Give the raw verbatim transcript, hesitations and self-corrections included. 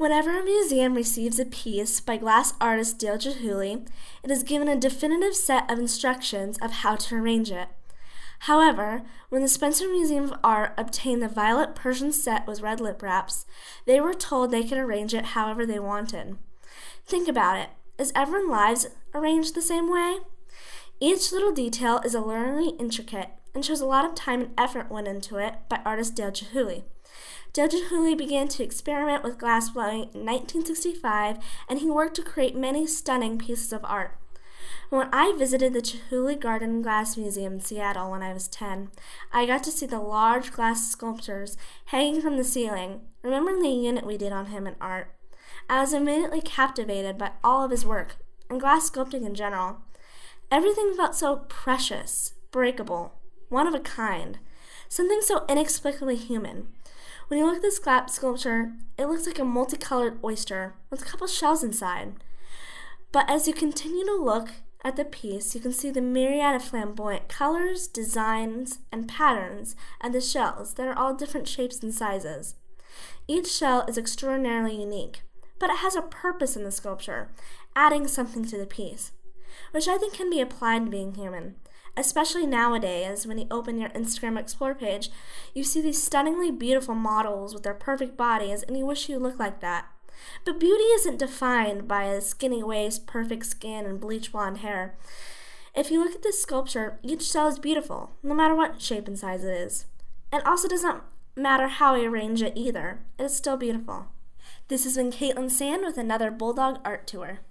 Whenever a museum receives a piece by glass artist Dale Chihuly, it is given a definitive set of instructions of how to arrange it. However, when the Spencer Museum of Art obtained the violet Persian set with red lip wraps, they were told they could arrange it however they wanted. Think about it. Is everyone's lives arranged the same way? Each little detail is alluringly intricate and shows a lot of time and effort went into it by artist Dale Chihuly. Dale Chihuly began to experiment with glass blowing in nineteen sixty-five, and he worked to create many stunning pieces of art. When I visited the Chihuly Garden Glass Museum in Seattle when I was ten, I got to see the large glass sculptures hanging from the ceiling, remembering the unit we did on him in art. I was immediately captivated by all of his work, and glass sculpting in general. Everything felt so precious, breakable, one of a kind, something so inexplicably human. When you look at this glass sculpture, it looks like a multicolored oyster with a couple shells inside. But as you continue to look at the piece, you can see the myriad of flamboyant colors, designs, and patterns of the shells that are all different shapes and sizes. Each shell is extraordinarily unique, but it has a purpose in the sculpture, adding something to the piece, which I think can be applied to being human. Especially nowadays, when you open your Instagram Explore page, you see these stunningly beautiful models with their perfect bodies, and you wish you looked like that. But beauty isn't defined by a skinny waist, perfect skin, and bleach blonde hair. If you look at this sculpture, each cell is beautiful, no matter what shape and size it is. It also doesn't matter how I arrange it either. It is still beautiful. This has been Caitlin Sand with another Bulldog Art Tour.